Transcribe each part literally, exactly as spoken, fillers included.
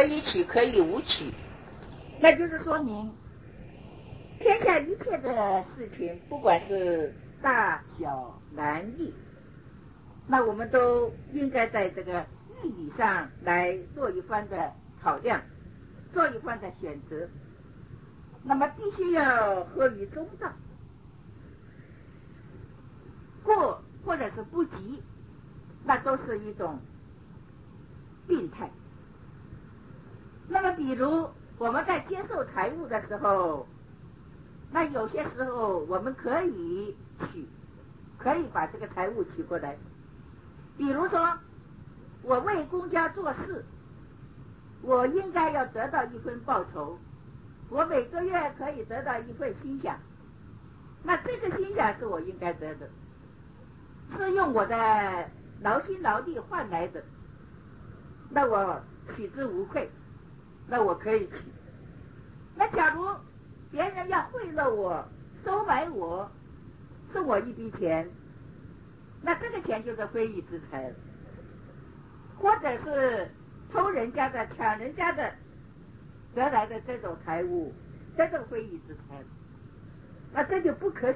可以取可以无取，那就是说明天下一切的事情，不管是大小难易，那我们都应该在这个义理上来做一番的考量，做一番的选择。那么必须要合于中道，过或者是不及，那都是一种病态。那么比如我们在接受财物的时候，那有些时候我们可以取，可以把这个财物取过来。比如说我为公家做事，我应该要得到一份报酬，我每个月可以得到一份薪饷，那这个薪饷是我应该得的，是用我的劳心劳力换来的，那我取之无愧，那我可以取。那假如别人要贿赂我，收买我，送我一笔钱，那这个钱就是非义之财了，或者是偷人家的、抢人家的得来的这种财物，这种非义之财，那这就不可取。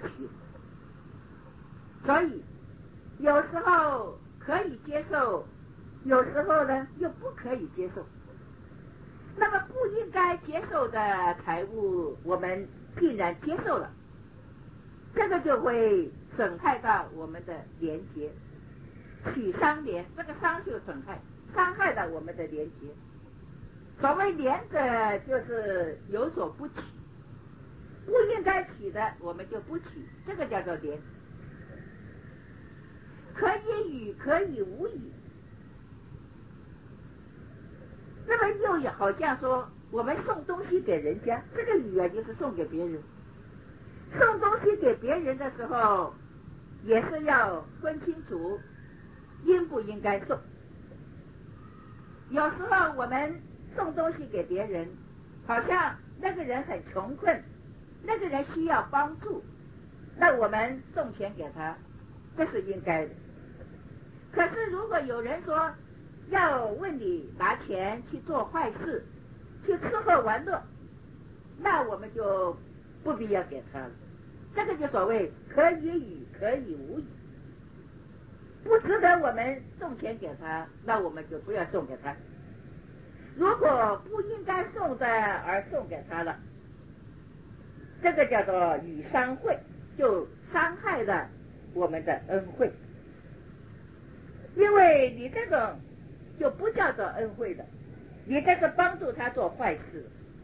所以有时候可以接受，有时候呢又不可以接受。那么不应该接受的财物，我们竟然接受了，这个就会损害到我们的廉洁，取伤廉，这个伤就损害，伤害了我们的廉洁。所谓廉者，就是有所不取，不应该取的我们就不取，这个叫做廉。可以与可以无与，那么又好像说我们送东西给人家，这个与啊就是送给别人，送东西给别人的时候也是要分清楚应不应该送。有时候我们送东西给别人，好像那个人很穷困，那个人需要帮助，那我们送钱给他，这是应该的。可是如果有人说要问你拿钱去做坏事，去吃喝玩乐，那我们就不必要给他了，这个就所谓可以与可以无与，不值得我们送钱给他，那我们就不要送给他。如果不应该送的而送给他了，这个叫做与伤惠，就伤害了我们的恩惠。因为你这种就不叫做恩惠的，你这是帮助他做坏事，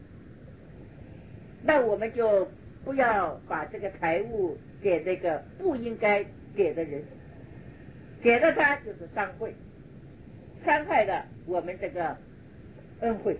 那我们就不要把这个财物给那个不应该给的人，给了他就是伤惠，伤害了我们这个恩惠。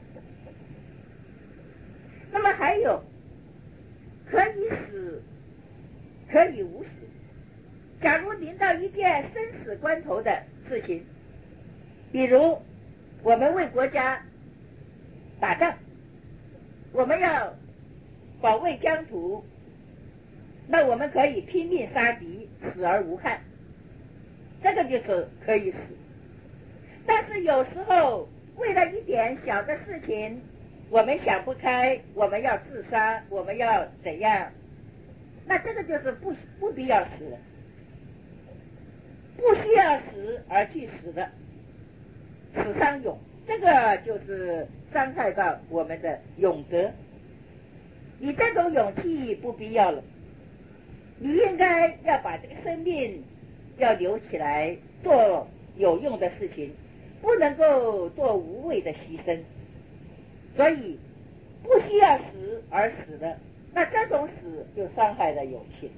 那么还有可以死可以无死，假如临到一件生死关头的事情，比如我们为国家打仗，我们要保卫疆土，那我们可以拼命杀敌，死而无憾，这个就是可以死。但是有时候为了一点小的事情，我们想不开，我们要自杀，我们要怎样，那这个就是不不必要死了，不需要死而去死的，死伤勇，这个就是伤害到我们的勇德。你这种勇气不必要了，你应该要把这个生命要留起来做有用的事情，不能够做无谓的牺牲。所以不需要死而死的，那这种死就伤害了勇气。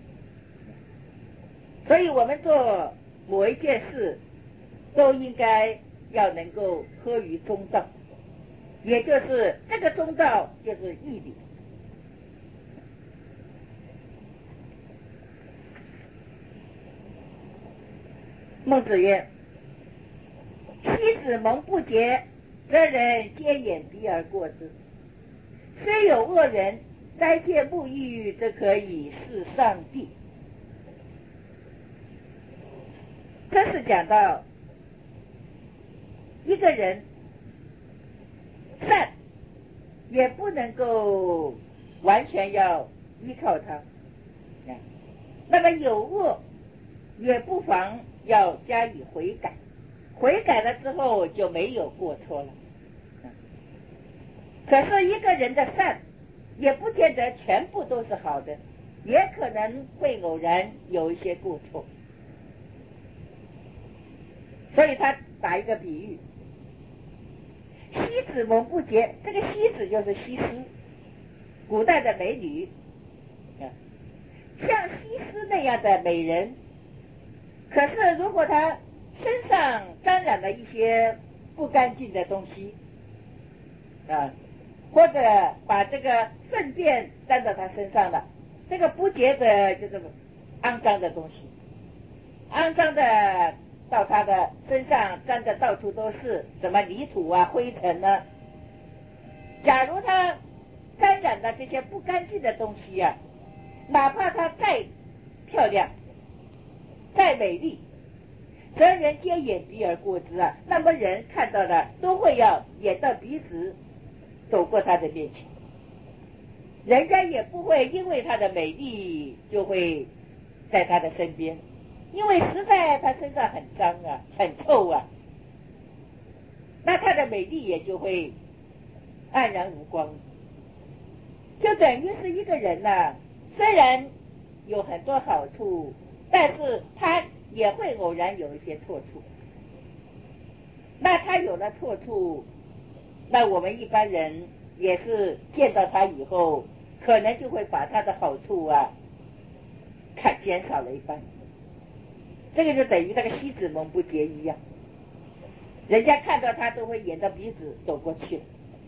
所以我们做某一件事都应该要能够合于中道，也就是这个中道就是义理。孟子曰：妻子蒙不洁，则人皆掩鼻而过之。虽有恶人，斋戒沐浴，则可以事上帝。这是讲到一个人善也不能够完全要依靠它，那么有恶也不妨要加以悔改，悔改了之后就没有过错了。可是一个人的善也不见得全部都是好的，也可能会偶然有一些过错。所以他打一个比喻，西子蒙不洁，这个西子就是西施，古代的美女，像西施那样的美人，可是如果她身上沾染了一些不干净的东西啊，或者把这个粪便沾到她身上了，这个不洁的就是肮脏的东西，肮脏的到他的身上沾的到处都是什么泥土啊灰尘呢、啊、假如他沾染的这些不干净的东西啊，哪怕他再漂亮再美丽，则人皆掩鼻而过之啊，那么人看到的都会要掩到鼻子走过他的面前，人家也不会因为他的美丽就会在他的身边，因为实在他身上很脏啊很臭啊，那他的美丽也就会黯然无光，就等于是一个人呢、啊，虽然有很多好处，但是他也会偶然有一些错处，那他有了错处，那我们一般人也是见到他以后可能就会把他的好处啊看减少了一半，这个就等于那个西子蒙不洁一样，人家看到他都会掩着鼻子走过去。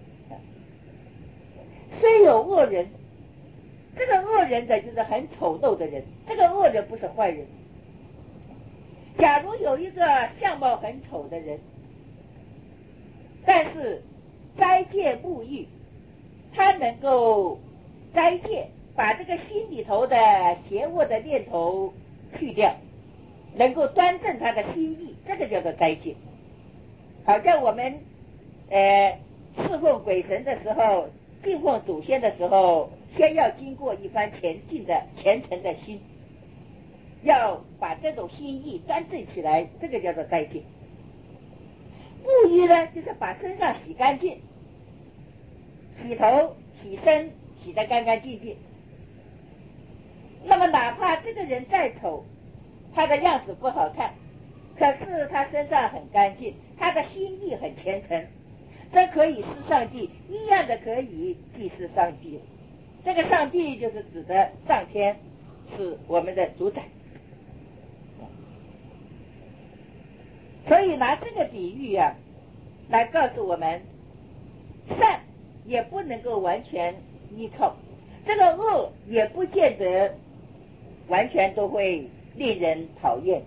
虽有恶人，这个恶人的就是很丑陋的人，这个恶人不是坏人。假如有一个相貌很丑的人，但是斋戒沐浴，他能够斋戒，把这个心里头的邪恶的念头去掉，能够端正他的心意，这个叫做斋戒。好像我们呃侍奉鬼神的时候，敬奉祖先的时候，先要经过一番前进的虔诚的心，要把这种心意端正起来，这个叫做斋戒。沐浴呢，就是把身上洗干净，洗头洗身洗得干干净净。那么哪怕这个人再丑，他的样子不好看，可是他身上很干净，他的心意很虔诚，这可以是上帝，一样的可以祭祀上帝。这个上帝就是指的上天，是我们的主宰。所以拿这个比喻啊，来告诉我们，善也不能够完全依靠，这个恶也不见得完全都会令人讨厌。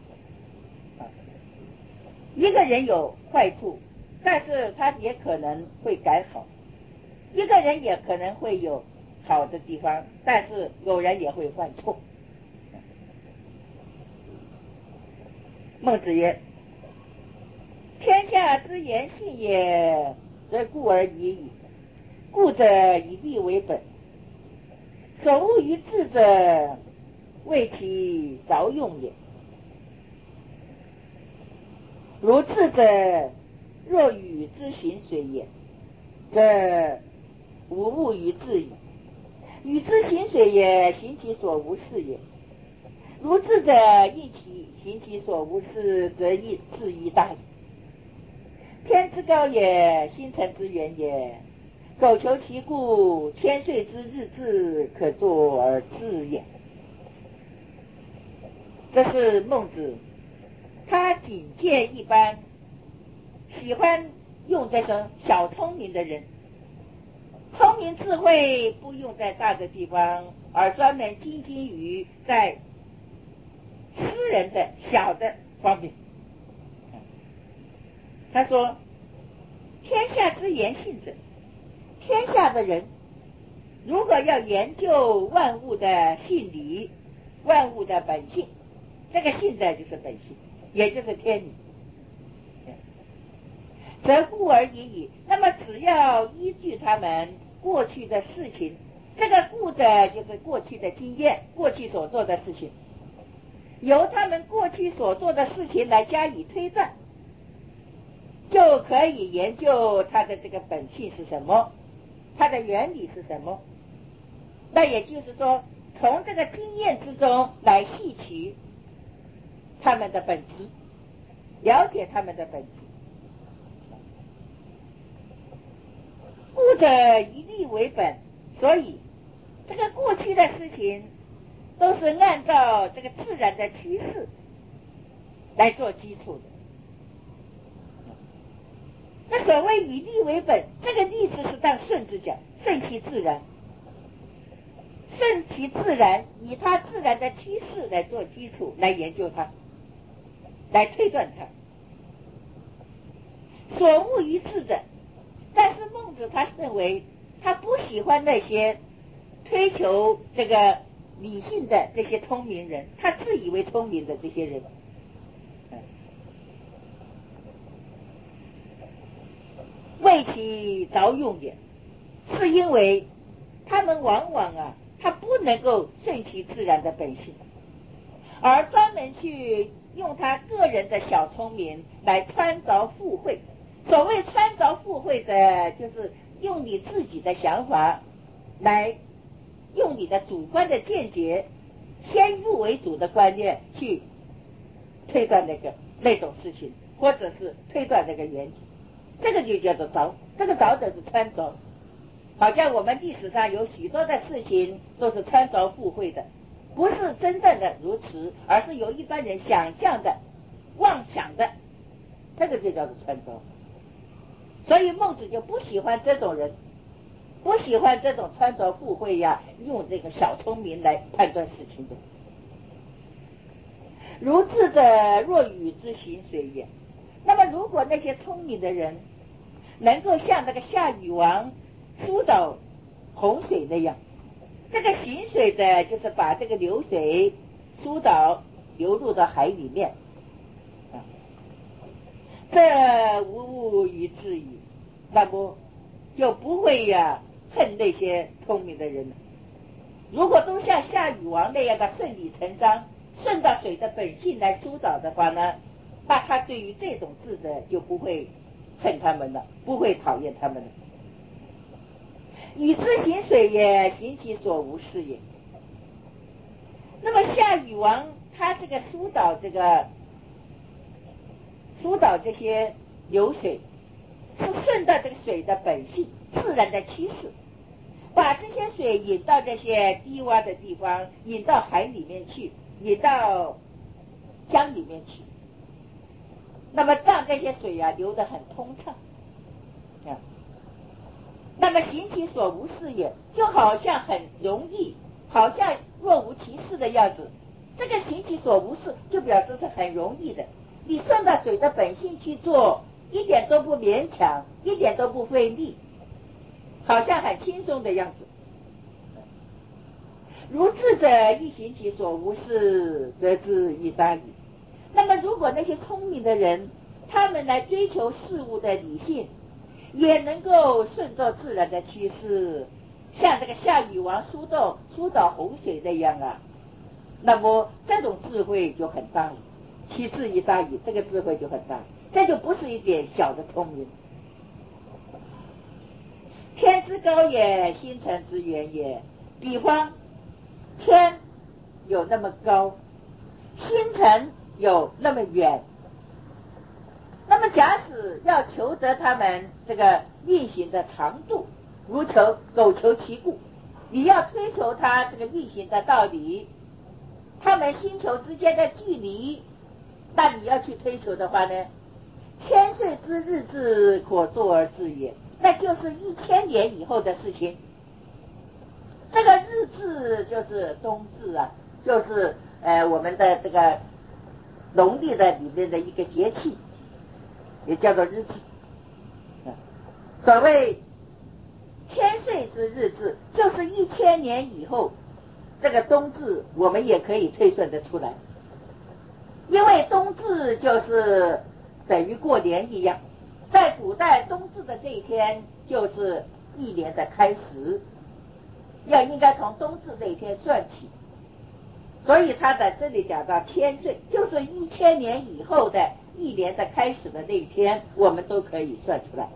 一个人有坏处，但是他也可能会改好，一个人也可能会有好的地方，但是有人也会犯错。孟子曰：天下之言信也，则固而已矣。故者以利为本，所恶于智者，谓其凿用也。如智者若与之行水也，则无物于智矣。与之行水也，行其所无事也。如智者应其行其所无事，则亦智亦大矣。天之高也，星辰之远也。苟求其故，千岁之日至，可作而知也。这是孟子，他警戒一般喜欢用这种小聪明的人，聪明智慧不用在大的地方，而专门精精于在私人的小的方面。他说：天下之言信者，天下的人如果要研究万物的性理，万物的本性，这个性的就是本性，也就是天理，则固而已矣。那么只要依据他们过去的事情，这个故的就是过去的经验，过去所做的事情，由他们过去所做的事情来加以推断，就可以研究它的这个本性是什么，它的原理是什么。那也就是说，从这个经验之中来细取他们的本质，了解他们的本质。故者以利为本，所以这个过去的事情都是按照这个自然的趋势来做基础的。那所谓以利为本，这个利字是当顺之讲，顺其自然，顺其自然，以它自然的趋势来做基础，来研究它，来推断它。所恶于智者，但是孟子他认为他不喜欢那些追求这个理性的这些聪明人，他自以为聪明的这些人。为其着用也，是因为他们往往啊，他不能够顺其自然的本性，而专门去用他个人的小聪明来穿着附会。所谓穿着附会的，就是用你自己的想法来，用你的主观的见解，先入为主的观念去推断那个那种事情，或者是推断那个原理，这个就叫做着。这个着的是穿着，好像我们历史上有许多的事情都是穿着附会的，不是真正的如此，而是由一般人想象的、妄想的，这个就叫做穿着。所以孟子就不喜欢这种人，不喜欢这种穿着附会呀、用这个小聪明来判断事情的。如智者若禹之行水也。那么如果那些聪明的人能够像那个夏禹王疏导洪水那样，这个行水的就是把这个流水疏导流入到海里面，这无物于智矣，那么就不会呀、啊、恨那些聪明的人了。如果都像夏禹王那样的顺理成章，顺到水的本性来疏导的话呢，那他对于这种智者就不会恨他们了，不会讨厌他们了。禹之行水也，行其所无事也。那么夏禹王他这个疏导这个疏导这些流水，是顺到这个水的本性自然的趋势，把这些水引到这些低洼的地方，引到海里面去，引到江里面去，那么让这些水啊流得很通畅啊。那么行其所无事也，就好像很容易，好像若无其事的样子。这个行其所无事就表示是很容易的，你顺着水的本性去做，一点都不勉强，一点都不费力，好像很轻松的样子。如智者亦行其所无事，则知亦当矣。那么如果那些聪明的人，他们来追求事物的理性，也能够顺着自然的趋势，像这个夏禹王疏导疏导洪水那样啊，那么这种智慧就很大了，其智亦当矣，这个智慧就很大，这就不是一点小的聪明。天之高也，星辰之远也。比方天有那么高，星辰有那么远，那么假使要求得他们这个运行的长度，如求苟求其故，你要追求它这个运行的道理，他们星球之间的距离，那你要去追求的话呢，千岁之日至，可作而知也，那就是一千年以后的事情。这个日至就是冬至啊，就是呃我们的这个农历的里面的一个节气，也叫做日至。所谓千岁之日至，就是一千年以后，这个冬至我们也可以推算得出来，因为冬至就是等于过年一样，在古代冬至的这一天就是一年的开始，要应该从冬至这一天算起，所以他在这里讲到千岁，就是一千年以后的一年的开始的那一天，我们都可以算出来。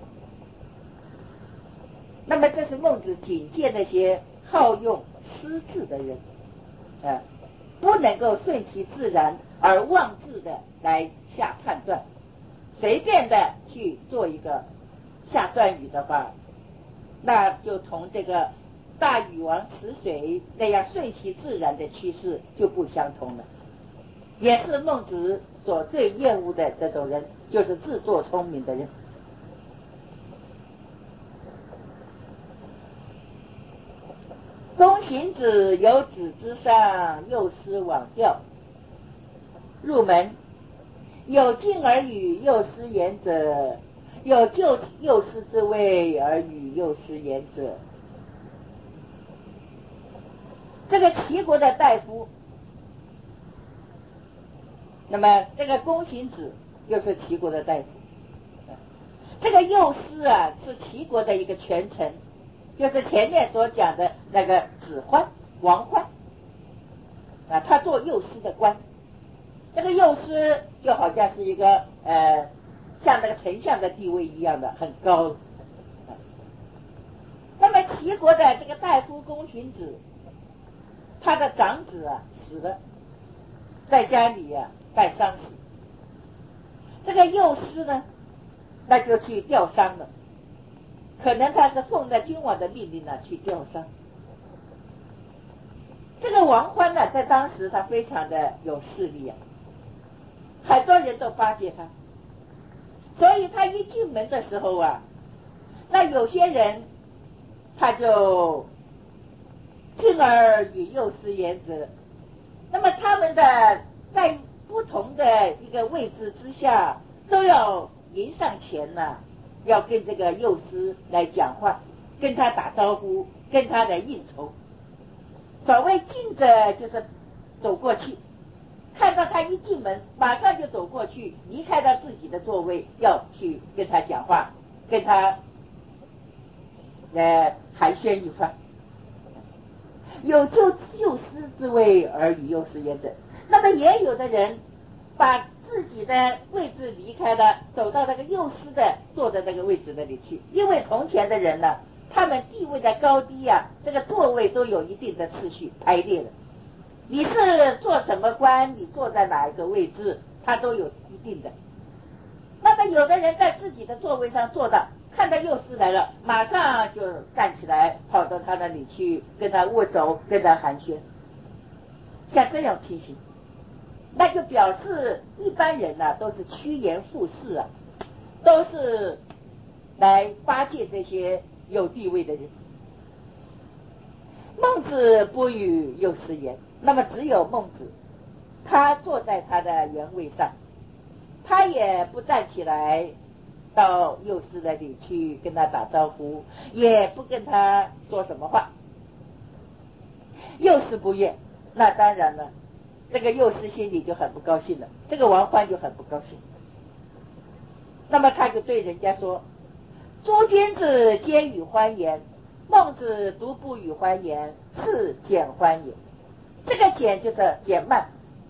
那么这是孟子警戒那些好用失智的人，啊，不能够顺其自然而妄自的来下判断，随便的去做一个下断语的话，那就同这个大禹王池水那样顺其自然的趋势就不相同了。也是孟子所最厌恶的这种人，就是自作聪明的人。公行子有子之上，幼师罔调。入门，有敬而与幼师言者，有就幼师之位而与幼师言者。这个齐国的大夫，那么这个公行子就是齐国的大夫，这个幼师啊是齐国的一个权臣，就是前面所讲的那个子欢王欢啊，他做幼师的官。这个幼师就好像是一个呃，像那个丞相的地位一样的很高。啊、那么齐国的这个大夫公行子，他的长子啊死了，在家里啊办丧事。这个幼师呢，那就去吊丧了，可能他是奉了君王的命令呢去吊丧。这个王欢呢，在当时他非常的有势力啊，很多人都巴结他，所以他一进门的时候啊，那有些人他就敬而与幼师言者，那么他们的在不同的一个位置之下，都要迎上前呢、啊，要跟这个幼师来讲话，跟他打招呼，跟他来应酬。所谓敬者就是走过去，看到他一进门马上就走过去，离开他自己的座位，要去跟他讲话，跟他呃寒暄一番。有就幼师之位而与幼师言者，那么也有的人把自己的位置离开了，走到那个幼师的坐的那个位置那里去，因为从前的人呢，他们地位的高低啊，这个座位都有一定的次序排列的。你是做什么官，你坐在哪一个位置，他都有一定的。那么有的人在自己的座位上坐的，看到幼师来了，马上就站起来跑到他那里去跟他握手，跟他寒暄。像这样情形，那就表示一般人呢、啊、都是趋炎附势啊，都是来巴结这些有地位的人。孟子不与幼师言，那么只有孟子，他坐在他的原位上，他也不站起来到幼师那里去跟他打招呼，也不跟他说什么话。幼师不悦，那当然了，这个幼师心里就很不高兴了，这个王欢就很不高兴。那么他就对人家说：诸君子皆与欢言，孟子独不与欢言，是简欢也。这个简就是简慢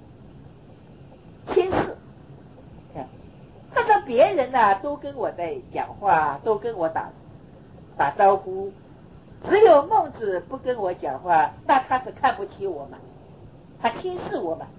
轻视。他说别人啊都跟我在讲话，都跟我打打招呼，只有孟子不跟我讲话，那他是看不起我嘛，他轻视我嘛。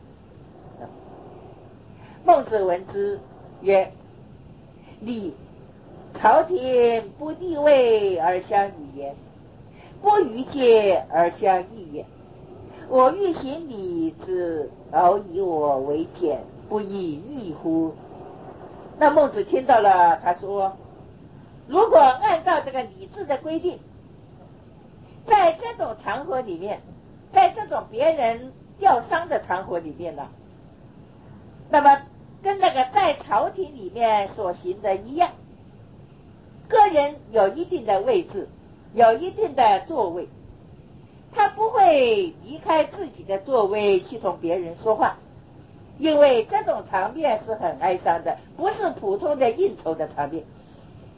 孟子闻之曰：礼，朝廷不地位而相与言，不于戒而相异也。我欲行礼之，而以我为简，不亦异乎？那孟子听到了，他说：如果按照这个礼制的规定，在这种场合里面，在这种别人吊丧的场合里面呢，那么跟那个在朝廷里面所行的一样，个人有一定的位置，有一定的座位，他不会离开自己的座位去同别人说话，因为这种场面是很哀伤的，不是普通的应酬的场面。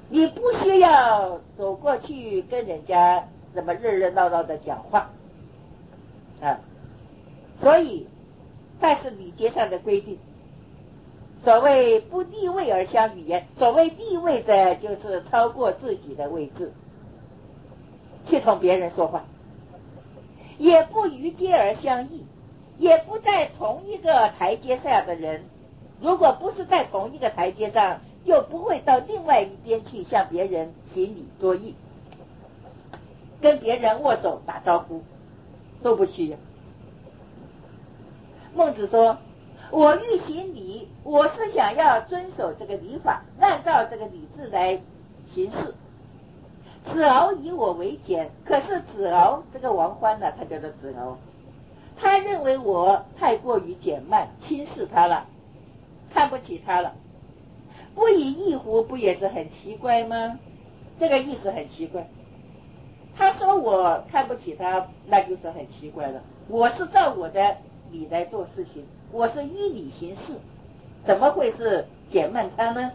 你不需要走过去跟人家怎么热热闹闹的讲话啊。所以但是礼节上的规定，所谓不地位而相语言，所谓地位者就是超过自己的位置去同别人说话，也不于阶而相异，也不在同一个台阶下的人，如果不是在同一个台阶上，就不会到另外一边去向别人行礼作揖，跟别人握手打招呼都不需要。孟子说，我欲行礼，我是想要遵守这个礼法，按照这个礼制来行事。子敖以我为简，可是子敖这个王欢呢，他叫做子敖，他认为我太过于简慢，轻视他了，看不起他了。不以一乎，不也是很奇怪吗？这个意思很奇怪。他说我看不起他，那就是很奇怪了。我是照我的理来做事情，我是依理行事，怎么会是减慢他呢？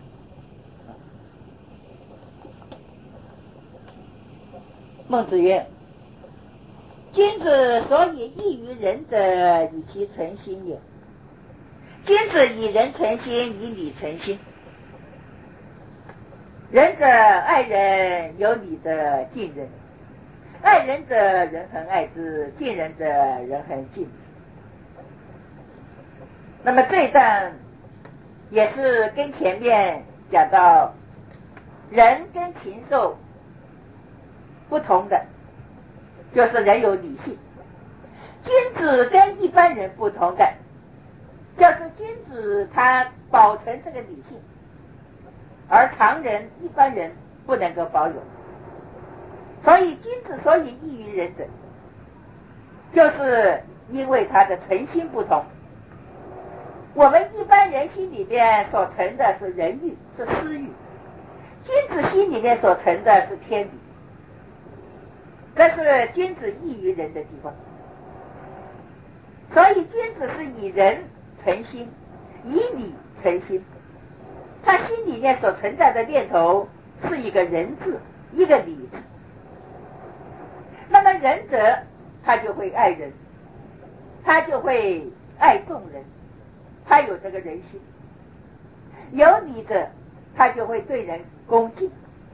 孟子曰，君子所以异于人者，以其诚心也。君子以人诚心，以礼诚心。仁者爱人，有礼者敬人。爱人者，人恒爱之；敬人者，人恒敬之。那么这一段也是跟前面讲到人跟禽兽不同的，就是人有理性。君子跟一般人不同的，就是君子他保存这个理性，而常人一般人不能够保有。所以君子所以异于人者，就是因为他的诚心不同。我们一般人心里面所存的是人欲，是私欲，君子心里面所存的是天理，这是君子异于人的地方。所以君子是以人诚心，以理诚心，他心里面所存在的念头是一个人字，一个理字。那么仁者他就会爱人，他就会爱众人，他有这个人心。有理者他就会对人恭敬。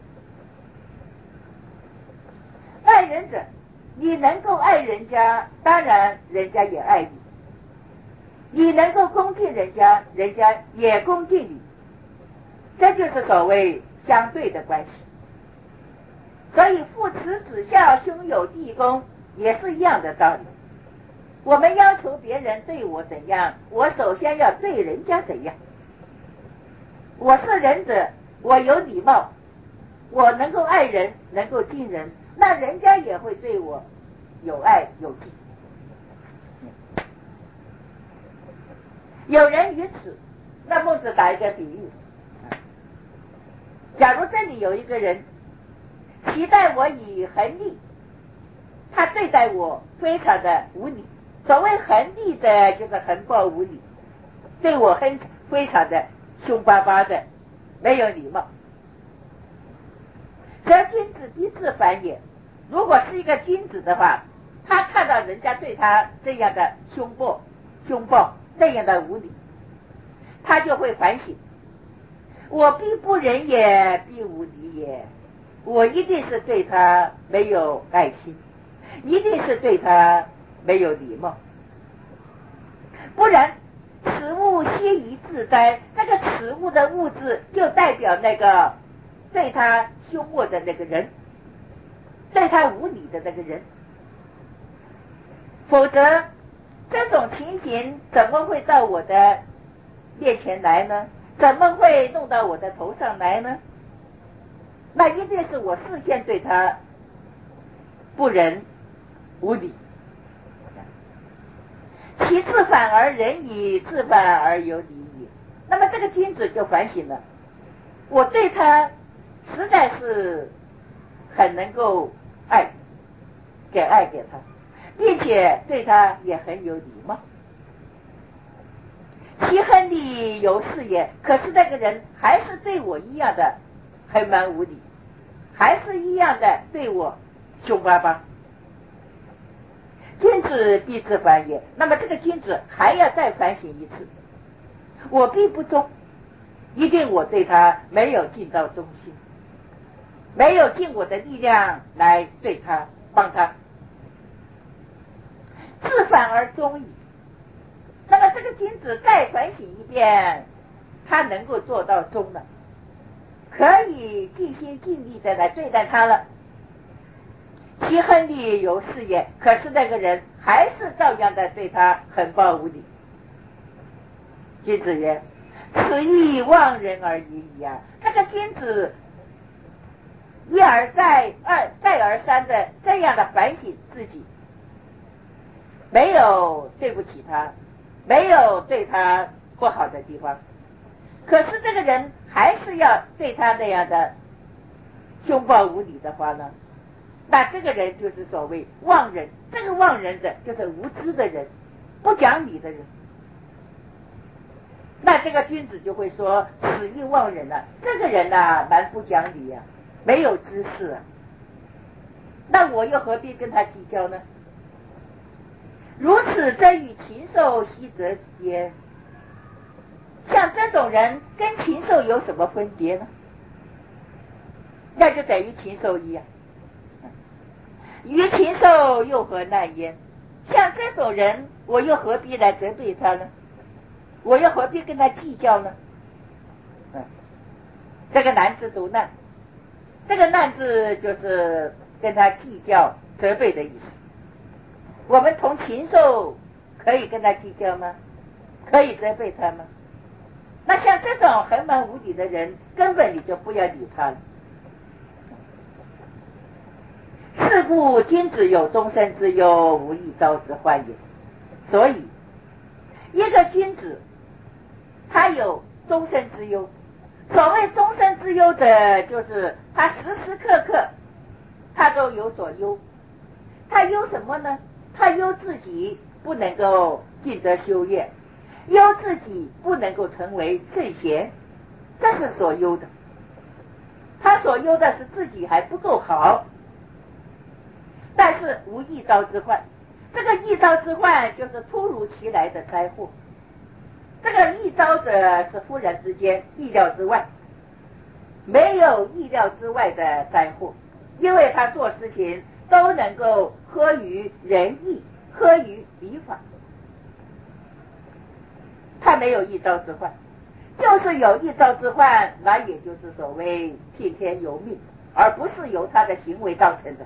爱人者，你能够爱人家，当然人家也爱你，你能够恭敬人家，人家也恭敬你，这就是所谓相对的关系。所以父慈子孝，兄友弟恭，也是一样的道理。我们要求别人对我怎样，我首先要对人家怎样。我是仁者，我有礼貌，我能够爱人，能够敬人，那人家也会对我有爱有敬。有人于此，那孟子打一个比喻，假如这里有一个人期待我以恒利，他对待我非常的无理。所谓恒利的，就是横暴无理，对我很非常的凶巴巴的，没有礼貌。则君子必自反也。如果是一个君子的话，他看到人家对他这样的凶暴、凶暴那样的无理，他就会反省：我必不仁也，必无礼也。我一定是对他没有爱心，一定是对他没有礼貌，不然此物悉以自哉。这个此物的物字就代表那个对他凶恶的那个人，对他无礼的那个人。否则这种情形怎么会到我的面前来呢？怎么会弄到我的头上来呢？那一定是我事先对他不仁无礼。其自反而仁矣，自反而有礼矣。那么这个君子就反省了，我对他实在是很能够爱，给爱给他，并且对他也很有礼貌。其亨利犹是也，可是那个人还是对我一样的横蛮无理，还是一样的对我凶巴巴。君子必自反也，那么这个君子还要再反省一次，我必不忠，一定我对他没有尽到忠心，没有尽我的力量来对他帮他，自反而忠矣。那么这个君子再反省一遍，他能够做到忠了，可以尽心尽力的来对待他了，其恨力由是也。可是那个人还是照样的对他横暴无理。君子曰：此亦忘人而已矣啊！这个君子一而再二再而三的这样的反省自己，没有对不起他，没有对他不好的地方，可是这个人还是要对他那样的凶暴无理的话呢，那这个人就是所谓忘人。这个忘人者就是无知的人，不讲理的人。那这个君子就会说：此亦忘人啊，这个人啊蛮不讲理啊，没有知识啊，那我又何必跟他计较呢？如此则与禽兽奚则焉？像这种人跟禽兽有什么分别呢？那就等于禽兽一样。于禽兽又何难焉？像这种人，我又何必来责备他呢？我又何必跟他计较呢？嗯，这个难字读难，这个难字就是跟他计较责备的意思。我们同禽兽可以跟他计较吗？可以责备他吗？那像这种横蛮无理的人，根本你就不要理他了。是故君子有终身之忧，无一朝之患也。所以一个君子他有终身之忧，所谓终身之忧者，就是他时时刻刻他都有所忧。他忧什么呢？他忧自己不能够尽得修业，忧自己不能够成为圣贤，这是所忧的。他所忧的是自己还不够好，但是无一朝之患。这个一朝之患就是突如其来的灾祸，这个一朝者是忽然之间，意料之外，没有意料之外的灾祸，因为他做事情都能够合于仁义，合于礼法，他没有一朝之患。就是有一朝之患，那也就是所谓听天由命，而不是由他的行为造成的。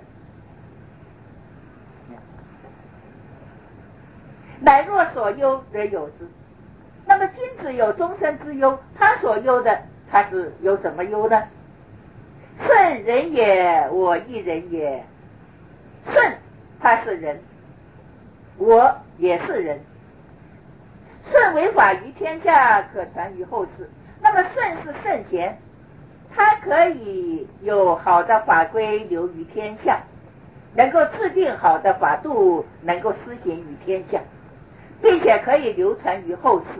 乃若所忧则有之。那么君子有终身之忧，他所忧的，他是有什么忧呢？舜人也，我亦人也。舜他是人，我也是人。舜为法于天下，可传于后世。那么舜是圣贤，他可以有好的法规流于天下，能够制定好的法度，能够施行于天下，并且可以流传于后世。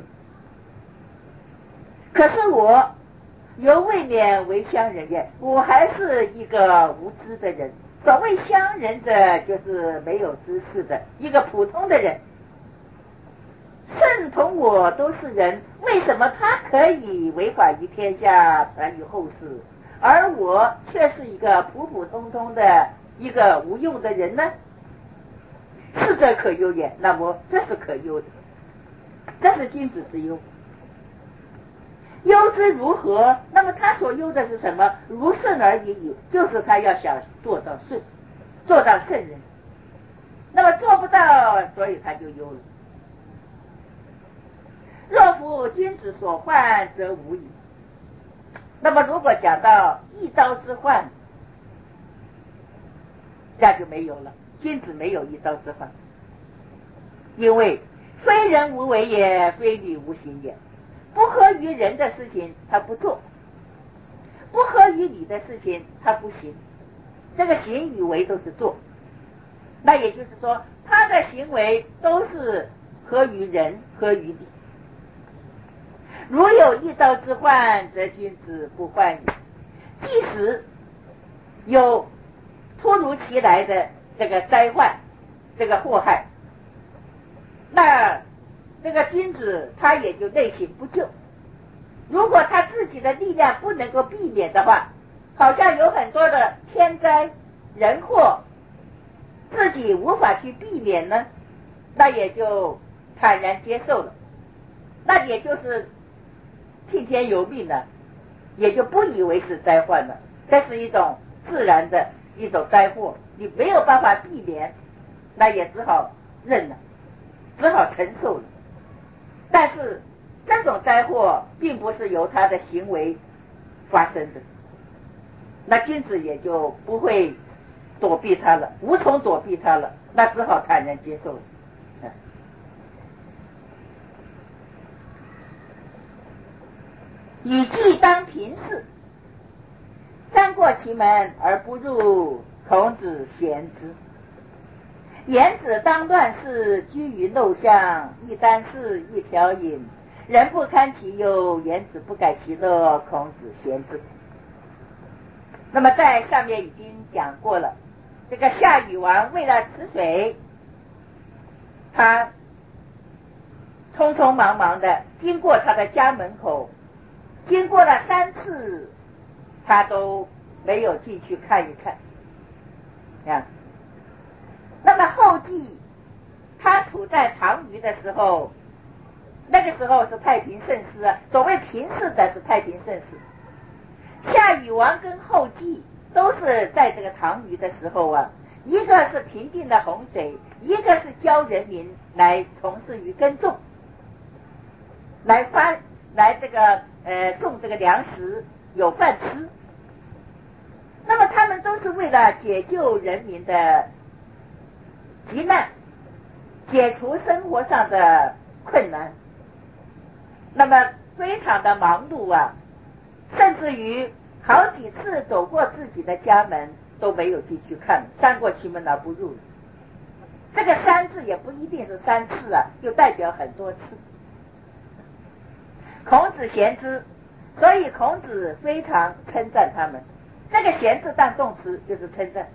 可是我犹未免为乡人也，我还是一个无知的人。所谓乡人者，就是没有知识的一个普通的人。舜同我都是人，为什么他可以违法于天下，传于后世，而我却是一个普普通通的一个无用的人呢？是则可忧也。那么这是可忧的，这是君子之忧。忧之如何？那么他所忧的是什么？如舜而已矣，就是他要想做到舜，做到圣人。那么做不到，所以他就忧了。若夫君子所患，则无矣。那么如果讲到一朝之患，那就没有了。君子没有一朝之患，因为非人无为也，非礼无行也。不合于人的事情他不做，不合于理的事情他不行。这个行与为都是做，那也就是说他的行为都是合于人，合于理。如有一朝之患，则君子不患矣。 即使有突如其来的这个灾患，这个祸害，那这个君子他也就内心不救。如果他自己的力量不能够避免的话，好像有很多的天灾人祸自己无法去避免呢，那也就坦然接受了，那也就是听天由命了，也就不以为是灾患了。这是一种自然的一种灾祸，你没有办法避免，那也只好认了，只好承受了。但是这种灾祸并不是由他的行为发生的，那君子也就不会躲避他了，无从躲避他了，那只好坦然接受了。禹既当平视，三过其门而不入，孔子贤之。颜子当乱世，居于陋巷，一箪食，一瓢饮，人不堪其忧，颜子不改其乐，孔子贤之。那么在上面已经讲过了，这个夏禹王为了吃水，他匆匆忙忙的经过他的家门口，经过了三次，他都没有进去看一看啊。那么后继他处在唐虞的时候，那个时候是太平盛世啊，所谓平视的是太平盛世。夏禹王跟后继都是在这个唐虞的时候啊，一个是平定了洪水，一个是教人民来从事于耕种，来发来这个呃种这个粮食，有饭吃。那么他们都是为了解救人民的急难，解除生活上的困难，那么非常的忙碌啊，甚至于好几次走过自己的家门都没有进去看，三过其门而不入。这个三字也不一定是三次啊，就代表很多次。孔子贤之，所以孔子非常称赞他们。这个贤字当动词就是称赞。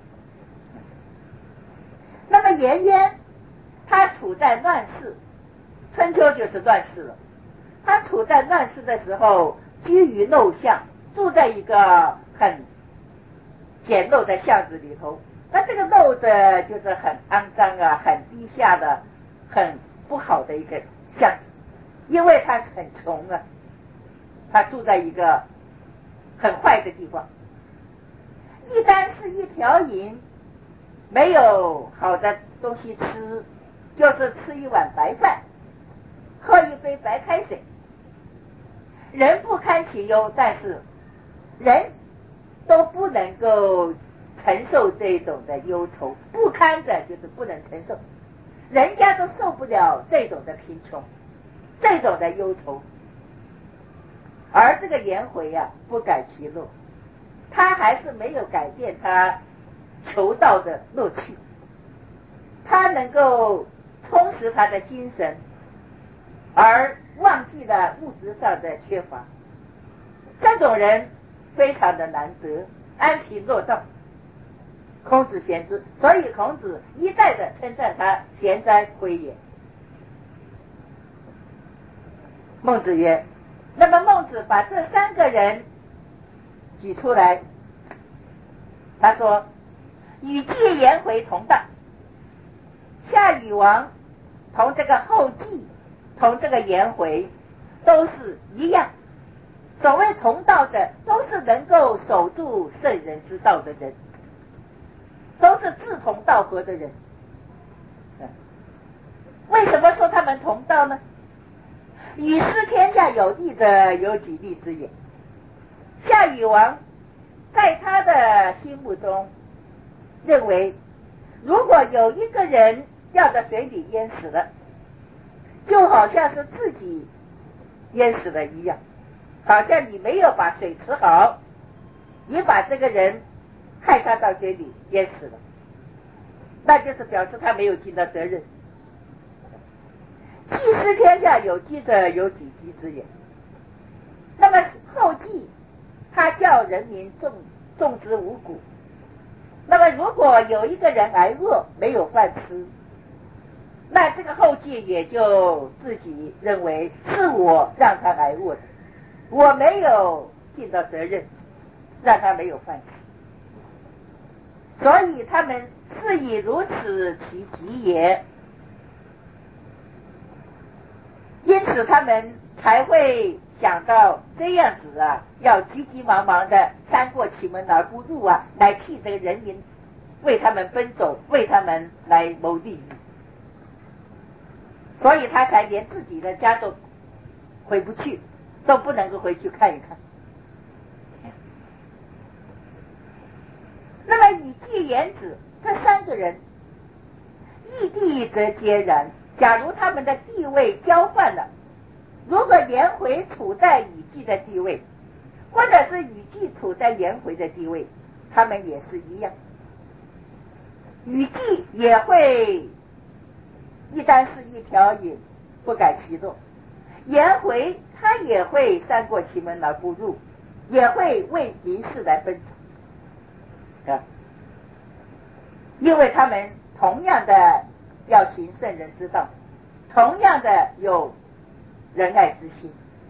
那么颜渊他处在乱世，春秋就是乱世了，他处在乱世的时候，居于陋巷，住在一个很简陋的巷子里头。那这个陋的就是很肮脏啊，很低下的，很不好的一个巷子，因为他很穷啊，他住在一个很坏的地方。一箪食，一瓢饮，没有好的东西吃，就是吃一碗白饭，喝一杯白开水。人不堪其忧，但是人都不能够承受这种的忧愁，不堪的就是不能承受，人家都受不了这种的贫穷，这种的忧愁。而这个颜回啊，不改其乐，他还是没有改变他求道的乐趣，他能够充实他的精神，而忘记了物质上的缺乏。这种人非常的难得，安贫乐道。孔子贤之，所以孔子一再的称赞他贤哉辉也。孟子曰，那么孟子把这三个人举出来，他说禹季颜回同道，夏禹王同这个后继同这个颜回都是一样。所谓同道者，都是能够守住圣人之道的人，都是志同道合的人。为什么说他们同道呢？禹视天下有利者，有己利之也。夏禹王在他的心目中认为，如果有一个人掉到水里淹死了，就好像是自己淹死了一样，好像你没有把水池好，你把这个人害他到水里淹死了，那就是表示他没有尽到责任。既失天下有积者，有己积之也。那么后继他叫人民种种植五谷。那么如果有一个人挨饿没有饭吃，那这个后继也就自己认为是我让他挨饿的，我没有尽到责任让他没有饭吃，所以他们是以如此其极也。因此他们才会想到这样子啊，要急急忙忙的三过其门而不入啊，来替这个人民为他们奔走，为他们来谋利益，所以他才连自己的家都回不去，都不能够回去看一看。那么以季言子这三个人异地则皆然，假如他们的地位交换了，如果颜回处在禹季的地位，或者是禹季处在颜回的地位，他们也是一样。禹季也会一箪食一瓢饮，不改其动；颜回他也会三过其门而不入，也会为民事来奔走啊，因为他们同样的要行圣人之道，同样的有仁爱之心。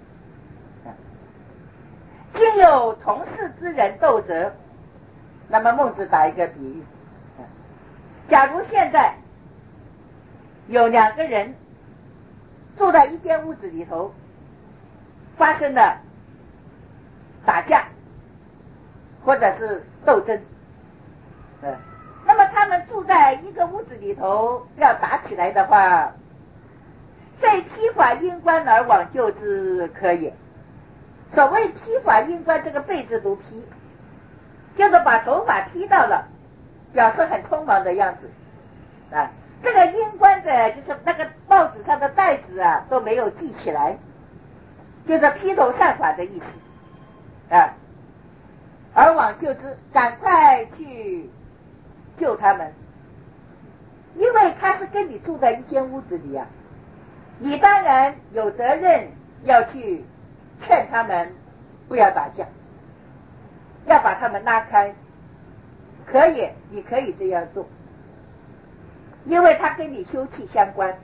今有同事之人斗则，那么孟子打一个比喻，假如现在有两个人住在一间屋子里头，发生了打架或者是斗争，那么他们住在一个屋子里头要打起来的话，废披发因冠而往救之可也。所谓披发因冠，这个被字读披，就是把头发披到了，表示很匆忙的样子啊。这个因冠的就是那个报纸上的带子啊都没有系起来，就是披头散发的意思啊。而往救之，赶快去救他们，因为他是跟你住在一间屋子里啊，你当然有责任要去劝他们不要打架，要把他们拉开，可以，你可以这样做，因为他跟你休戚相关。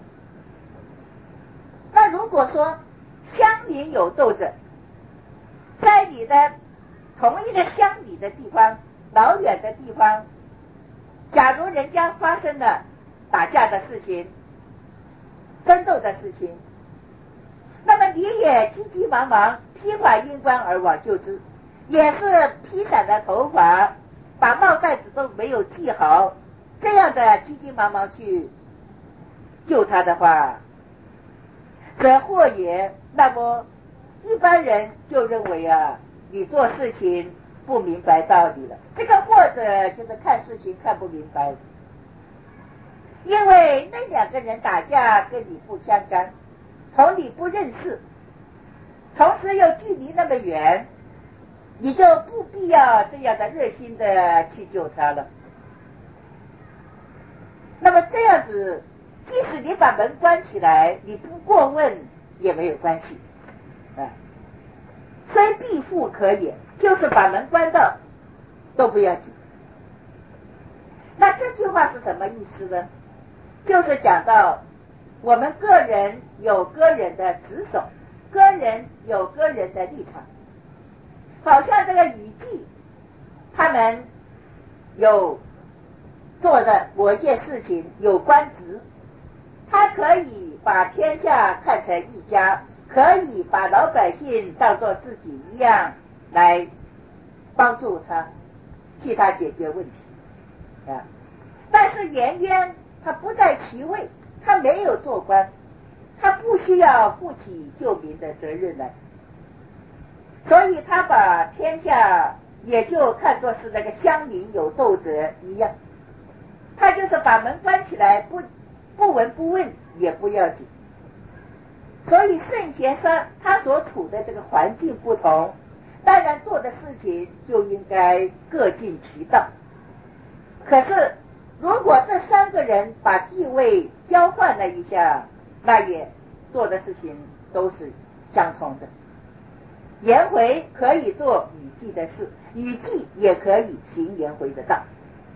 那如果说乡邻有斗者，在你的同一个乡里的地方，老远的地方，假如人家发生了打架的事情，争斗的事情，那么你也急急忙忙披发因冠而往救之，也是披散的头发，把帽带子都没有系好，这样的急急忙忙去救他的话，则祸也。那么一般人就认为啊，你做事情不明白道理了。这个或者就是看事情看不明白，因为那两个人打架跟你不相干，同你不认识，同时又距离那么远，你就不必要这样的热心的去救他了。那么这样子，即使你把门关起来，你不过问也没有关系啊，虽必复可也，就是把门关到都不要紧。那这句话是什么意思呢？就是讲到我们个人有个人的职守，个人有个人的立场，好像这个禹季他们有做的某一件事情有官职，他可以把天下看成一家，可以把老百姓当作自己一样来帮助他，替他解决问题啊。但是颜渊他不在其位，他没有做官，他不需要负起救民的责任来，所以他把天下也就看作是那个乡邻有斗者一样，他就是把门关起来，不不闻不问也不要紧。所以圣贤山他所处的这个环境不同，当然做的事情就应该各尽其道。可是如果这三个人把地位交换了一下，那也做的事情都是相同的。 颜回可以做禹季的事，禹季也可以行颜回的道。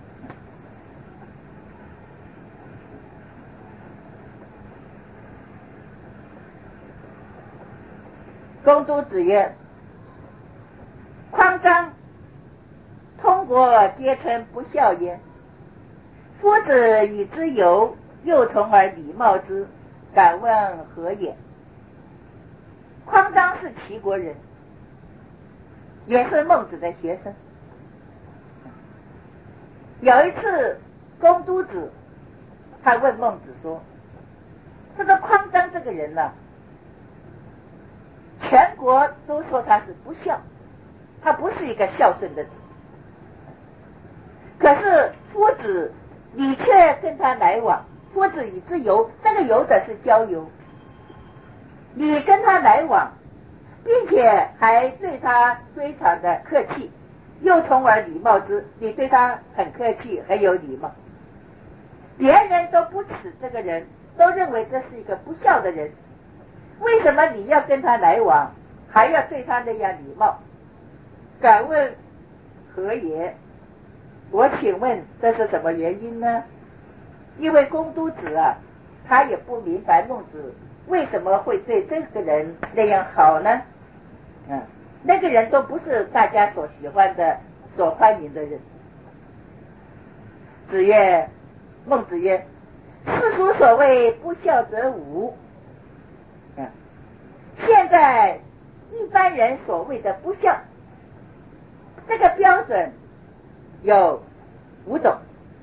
公都子曰：匡章通国皆称不孝焉，夫子与之游，又从而礼貌之，敢问何也？匡章是齐国人，也是孟子的学生。有一次公都子他问孟子说，他说匡章这个人呢、啊，全国都说他是不孝，他不是一个孝顺的子，可是夫子你却跟他来往，夫子与之游，这个游的是交游，你跟他来往，并且还对他非常的客气，又从而礼貌之，你对他很客气，很有礼貌，别人都不耻这个人，都认为这是一个不孝的人，为什么你要跟他来往，还要对他那样礼貌？敢问何也？我请问这是什么原因呢？因为公都子啊，他也不明白孟子为什么会对这个人那样好呢？嗯，那个人都不是大家所喜欢的、所欢迎的人。子曰：孟子曰：世俗所谓不孝者五。嗯，现在一般人所谓的不孝，这个标准有五种。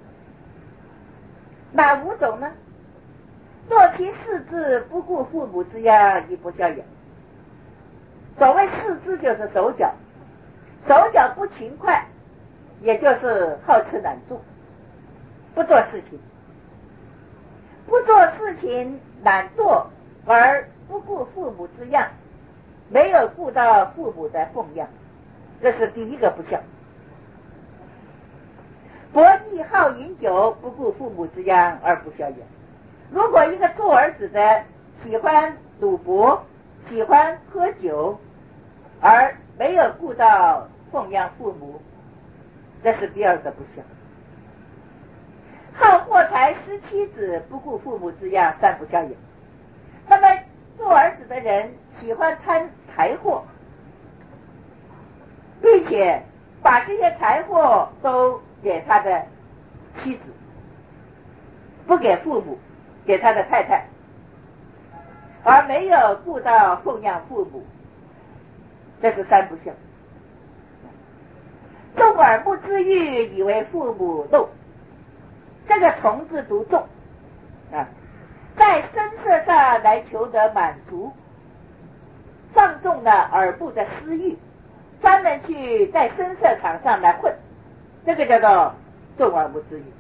哪五种呢？堕其视之，不顾父母之养，亦不孝也。所谓视之就是手脚，手脚不勤快，也就是好吃懒做，不做事情，不做事情懒惰而不顾父母之养，没有顾到父母的奉养，这是第一个不孝。博弈好饮酒，不顾父母之养而不孝也。如果一个做儿子的喜欢赌博，喜欢喝酒，而没有顾到奉养父母，这是第二个不孝。好货财失妻子，不顾父母之养，三不孝也。那么做儿子的人喜欢贪财货，并且把这些财货都给他的妻子，不给父母，给他的太太，而没有顾到奉养父母，这是三不孝。纵耳目之欲，以为父母怒，这个从字读纵啊，在声色上来求得满足，放纵了耳部的私欲，专门去在声色场上来混，这个叫做纵耳目之欲。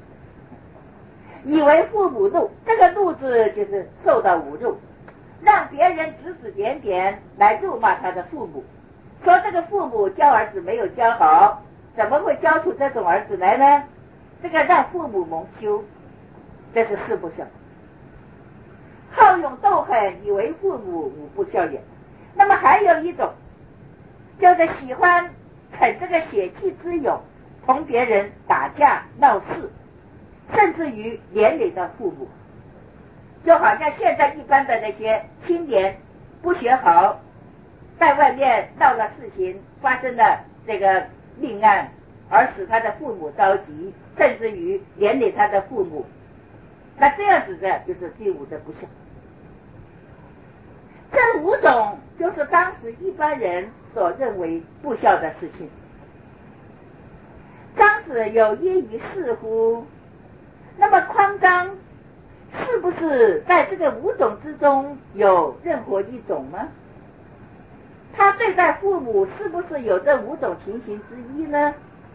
以为父母怒，这个怒字就是受到侮辱，让别人指指点点来辱骂他的父母，说这个父母教儿子没有教好，怎么会教出这种儿子来呢？这个让父母蒙羞，这是四不孝。好勇斗狠，以为父母，五不孝也。那么还有一种，就是喜欢逞这个血气之勇，同别人打架闹事，甚至于连累到父母，就好像现在一般的那些青年不学好，在外面闹了事情，发生了这个命案，而使他的父母着急，甚至于连累他的父母，那这样子的就是第五的不孝。这五种就是当时一般人所认为不孝的事情。张子有揖于世乎？那么匡章是不是在这个五种之中有任何一种呢？他对待父母是不是有这五种情形之一呢？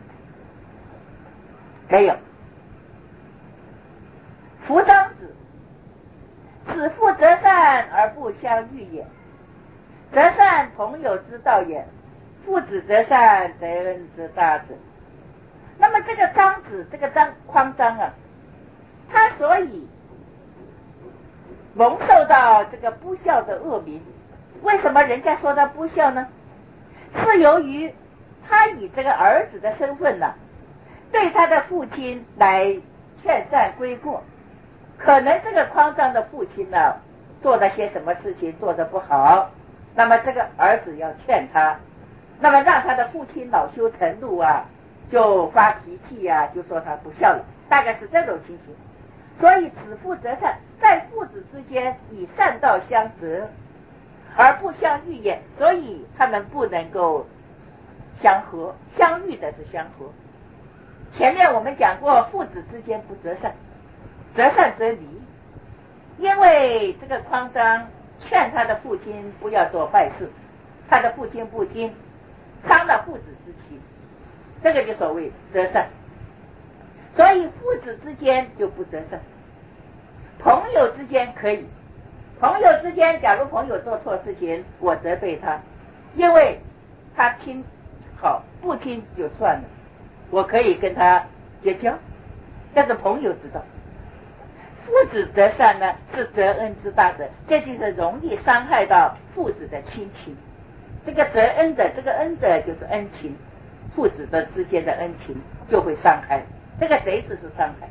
没有。夫张子，子父择善而不相欲也，择善同有之道也，父子择善，则恩之大者。那么这个张子，这个张匡章啊，他所以蒙受到这个不孝的恶名， 为什么人家说他不孝呢？是由于他以这个儿子的身份呢，对他的父亲来劝善归过。可能这个匡章的父亲呢，做了些什么事情做得不好，那么这个儿子要劝他，那么让他的父亲恼羞成怒啊，就发脾气啊，就说他不孝了，大概是这种情形。所以子父择善，在父子之间以善道相择，而不相遇也，所以他们不能够相合，相遇的是相合。前面我们讲过，父子之间不择善，择善则离。因为这个匡章劝他的父亲不要做坏事，他的父亲不听，伤了父子之情，这个就所谓择善。所以父子之间就不择善，朋友之间可以。朋友之间，假如朋友做错事情，我责备他，因为他听好，不听就算了，我可以跟他绝交，但是朋友知道。父子择善呢，是择恩之大者，这就是容易伤害到父子的亲情。这个择恩者，这个恩者就是恩情，父子的之间的恩情就会伤害，这个贼字是伤害。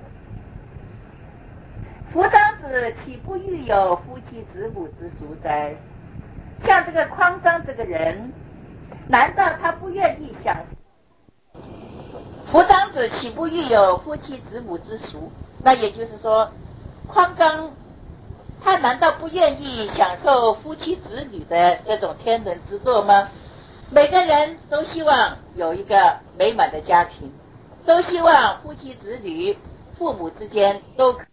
夫章子岂不欲有夫妻子母之俗哉？像这个匡章这个人，难道他不愿意享夫章子岂不欲有夫妻子母之俗？那也就是说，匡章他难道不愿意享受夫妻子女的这种天伦之乐吗？每个人都希望有一个美满的家庭，都希望夫妻子女、父母之间都